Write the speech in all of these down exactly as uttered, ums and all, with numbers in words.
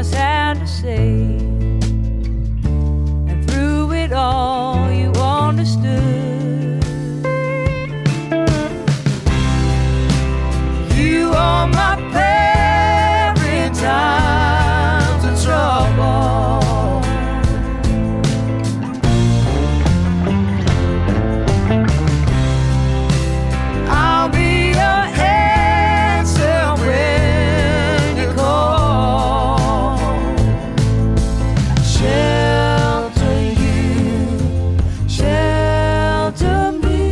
us had to say. And through it all, you understood. You are my parent times of trouble. I'll be your answer when you call. Shelter you, shelter me.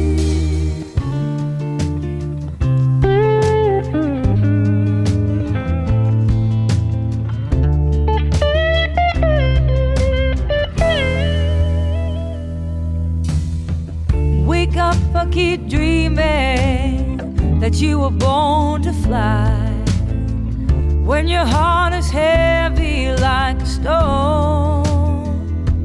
Wake up, I keep dreaming that you were born to fly. When your heart is heavy like a stone,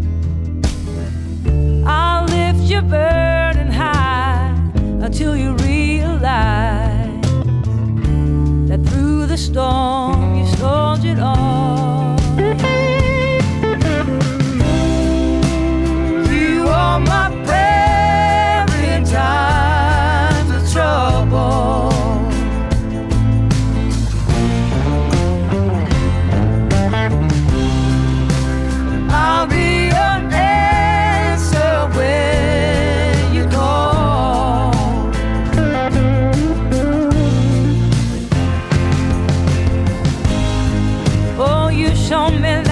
I'll lift your burden high until you realize that through the storm you soldiered on. You are my parent times of trouble. I'll be your answer when you call. Oh, you show me